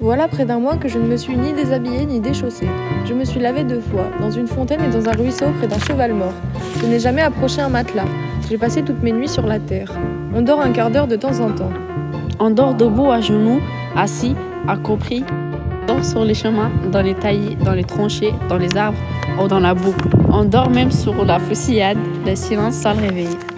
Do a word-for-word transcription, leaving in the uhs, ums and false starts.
Voilà près d'un mois que je ne me suis ni déshabillée ni déchaussée. Je me suis lavée deux fois, dans une fontaine et dans un ruisseau près d'un cheval mort. Je n'ai jamais approché un matelas. J'ai passé toutes mes nuits sur la terre. On dort un quart d'heure de temps en temps. On dort debout à genoux, assis, accroupis. On dort sur les chemins, dans les taillis, dans les tranchées, dans les arbres ou dans la boue. On dort même sur la fusillade, le silence sans le réveil.